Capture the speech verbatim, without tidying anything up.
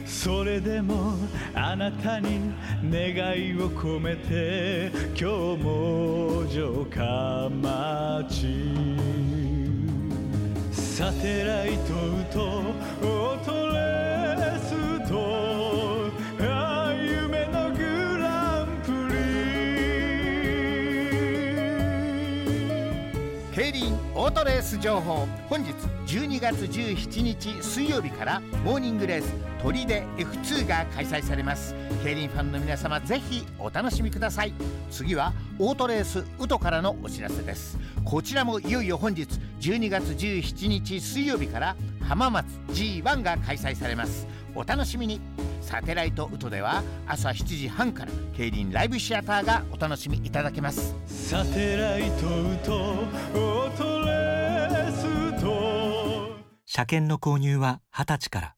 それでもあなたに願いを込めて今日も城下町サテライトとオートレースとあ夢のグランプリ競輪オートレース情報。本日じゅうにがつじゅうしちにち水曜日からモーニングレース砦 エフツー が開催されます。競輪ファンの皆様ぜひお楽しみください。次はオートレースウトからのお知らせです。こちらもいよいよ本日じゅうにがつじゅうしちにち水曜日から浜松 ジーワン が開催されます。お楽しみに。サテライトウトでは朝しちじはんから競輪ライブシアターがお楽しみいただけます。 サテライトとオートレースと車検の購入ははたちから。